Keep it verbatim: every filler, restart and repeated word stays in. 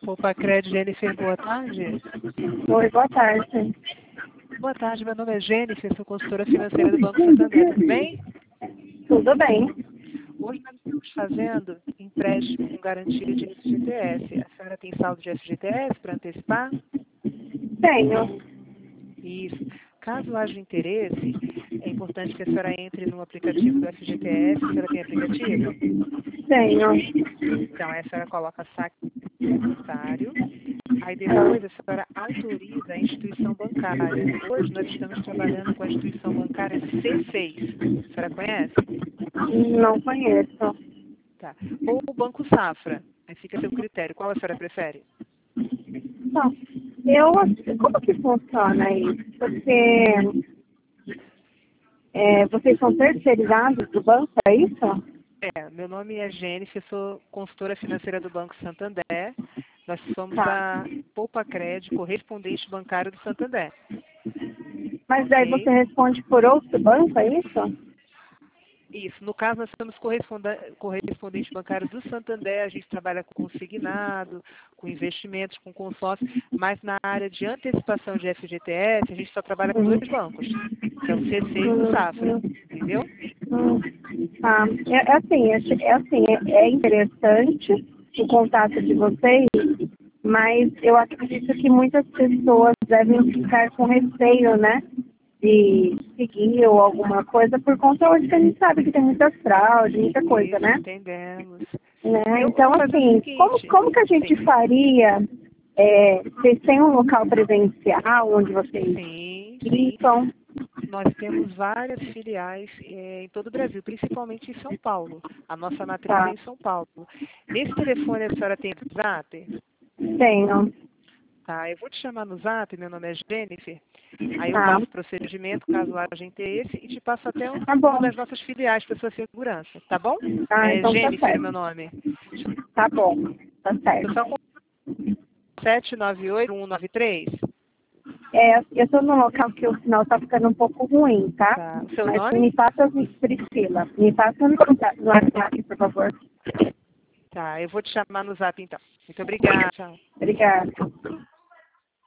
Poupa Crédito, Jennifer, boa tarde. Oi, boa tarde. Boa tarde, meu nome é Jennifer, sou consultora financeira do Banco Santander, tudo bem? Tudo bem? Hoje nós estamos fazendo empréstimo com garantia de F G T S. A senhora tem saldo de F G T S para antecipar? Tenho. Isso. Caso haja interesse, é importante que a senhora entre no aplicativo do F G T S. A senhora tem aplicativo? Tenho. Então, a senhora coloca saque bancário. Aí depois a senhora autoriza a instituição bancária. Hoje nós estamos trabalhando com a instituição bancária C seis. A senhora conhece? Não conheço. Tá. Ou o Banco Safra. Aí fica a seu critério. Qual a senhora prefere? Bom, eu, como que funciona isso? Você, é, vocês são terceirizados do banco, é isso? É, meu nome é Jennifer, sou consultora financeira do Banco Santander. Nós somos Tá. a Poupa Crédito, correspondente bancário do Santander. Mas daí Ok? você responde por outro banco, é isso? Isso. No caso, nós somos corresponda- correspondente bancário do Santander. A gente trabalha com consignado, com investimentos, com consórcio, mas na área de antecipação de F G T S, a gente só trabalha com dois Hum. bancos, que é o C seis e o Hum, Safra. hum, Entendeu? hum. Tá. É, é assim, é, é assim, é, é interessante o contato de vocês, mas eu acredito que muitas pessoas devem ficar com receio, né? De seguir ou alguma coisa, por conta hoje que a gente sabe que tem muita fraude, muita coisa, Isso, né? entendemos. né? Eu Então, vou fazer o assim, como, seguinte. como que a gente Sim. faria? É, vocês têm um local presencial onde vocês Sim, sim. ficam? Nós temos várias filiais eh, em todo o Brasil, principalmente em São Paulo. A nossa matriz é Tá, em São Paulo. Nesse telefone a senhora tem WhatsApp? tenho. Tá, eu vou te chamar no Zap, meu nome é Jennifer. Aí eu Tá, passo o procedimento, caso haja interesse, e te passo até um- tá uma bom. das nossas filiais para sua segurança, tá bom? Ah, É então tá Jennifer é meu certo. nome. Tá bom, tá Eu certo. só com sete nove oito um nove três. É, eu tô num local que o sinal tá ficando um pouco ruim, tá? Tá. O seu Mas nome? me passa, Priscila, me passa no contato- no WhatsApp, por favor. Tá, eu vou te chamar no Zap então. Muito obrigada. Tchau. Obrigada.